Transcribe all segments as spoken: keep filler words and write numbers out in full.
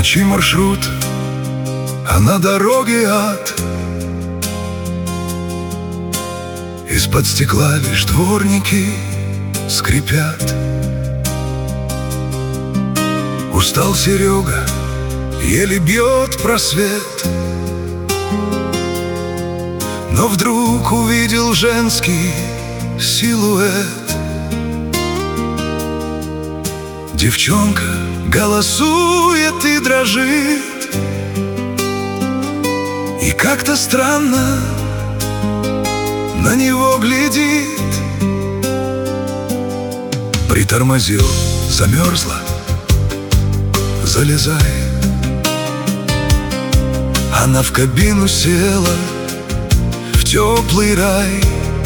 Рабочий маршрут, а на дороге ад. Из-под стекла лишь дворники скрипят. Устал Серега, еле бьет просвет, но вдруг увидел женский силуэт. Девчонка голосует и дрожит, и как-то странно на него глядит. Притормозил, замерзла, залезай. Она в кабину села, в теплый рай.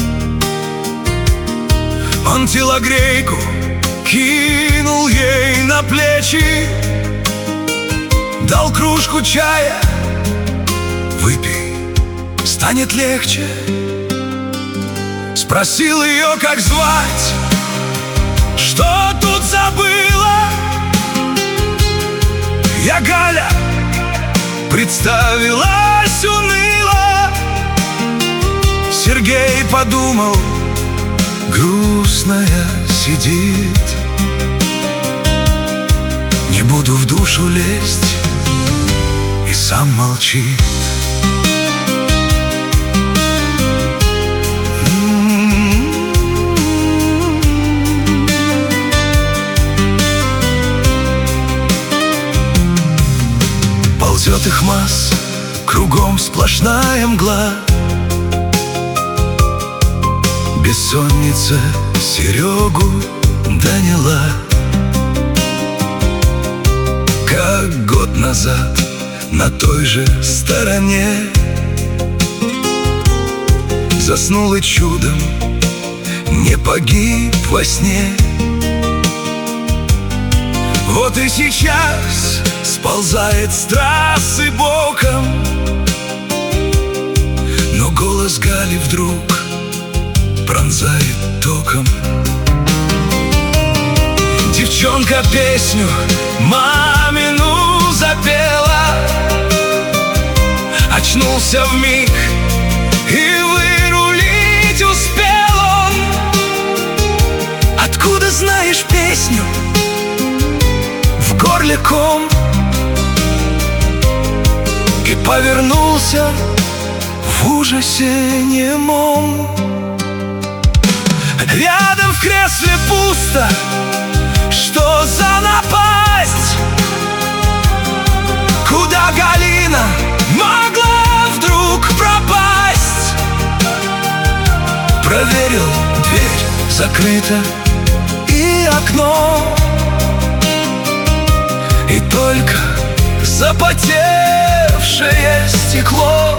Он телогрейку кинул ей на плечи, дал кружку чая. Выпей, станет легче. Спросил ее, как звать, что тут забыла. Я Галя, представилась уныло. Сергей подумал, грустная сидит. Не буду в душу лезть, и сам молчит. Ползет их масс, кругом сплошная мгла. Бессонница Серегу доняла. Как год назад на той же стороне заснул и чудом не погиб во сне. Вот и сейчас сползает с трассы боком, но голос Гали вдруг пронзает током. Девчонка песню мамину запела. Очнулся вмиг, и вырулить успел он. Откуда знаешь песню? В горле ком. И повернулся в ужасе немом. Рядом в кресле пусто. Что за напасть? Куда Галина могла вдруг пропасть? Проверил, дверь закрыта и окно, и только запотевшее стекло.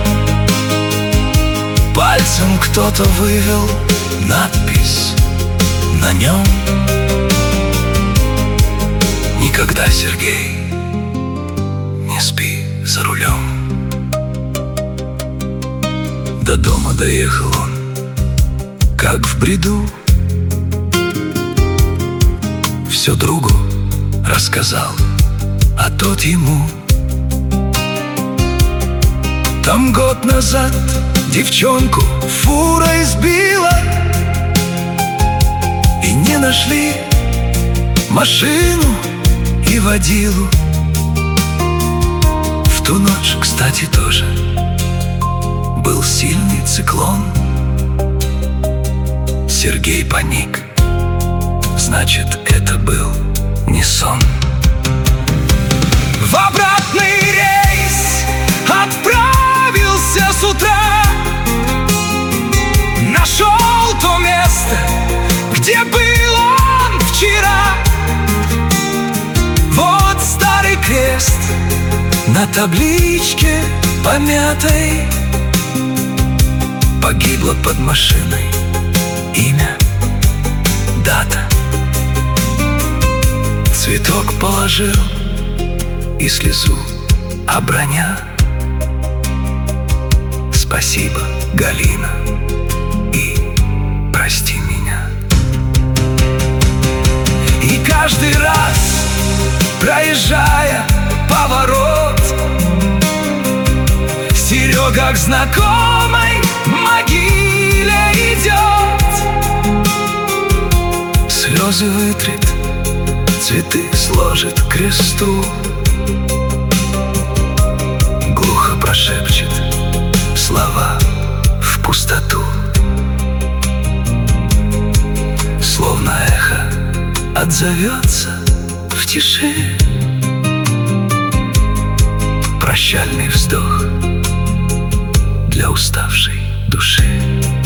Пальцем кто-то вывел надпись на нем. Никогда, Сергей, не спи за рулем. До дома доехал он, как в бреду. Все другу рассказал, а тот ему. Там год назад девчонку фура избила, и не нашли машину и водилу. В ту ночь, кстати, тоже был сильный циклон. Сергей паник, значит, это был не сон. В обратный рейс отправился с утра. Нашел то место, где был он вчера. Вот старый крест на табличке помятой. Погибла под машиной имя, дата. Цветок положил и слезу оброня. Спасибо, Галина, и прости меня. И каждый раз, проезжая по дорога к знакомой могиле идет. Слезы вытрет, цветы сложит к кресту, глухо прошепчет слова в пустоту. Словно эхо отзовется в тиши, прощальный вздох для уставшей души.